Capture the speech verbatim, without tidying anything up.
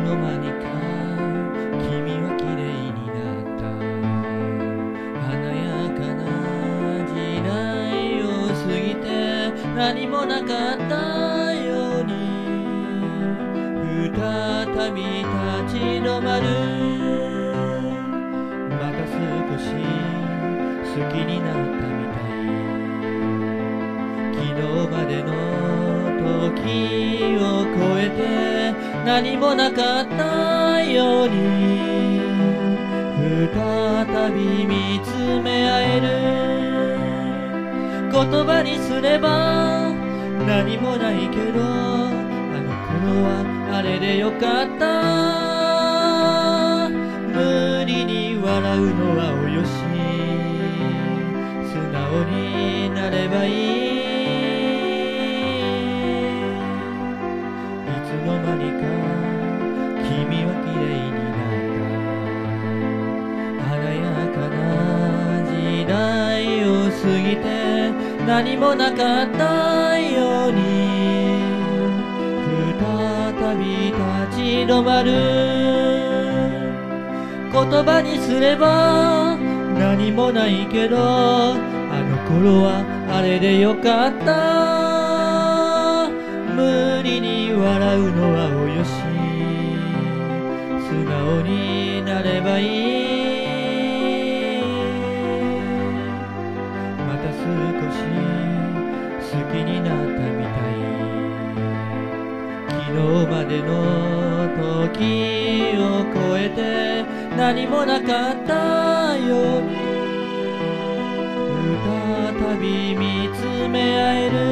の間にか君は綺麗になった。華やかな時代を過ぎて何もなかったように再び立ち止まる。また少し好きになったみたい。昨日までの時を超えて何もなかったように再び見つめ合える。言葉にすれば何もないけど、あの頃はあれでよかった。無理に笑うのはおよし、素直になればいい。いつの間にか君は綺麗になった。華やかな時代を過ぎて何もなかったように再び立ち止まる。言葉にすれば何もないけど、あの頃はあれでよかった。無理に笑うのはおよし、素直になればいい。また少し好きになったみたい。昨日までの時を超えて何もなかったように再び見つめ合える。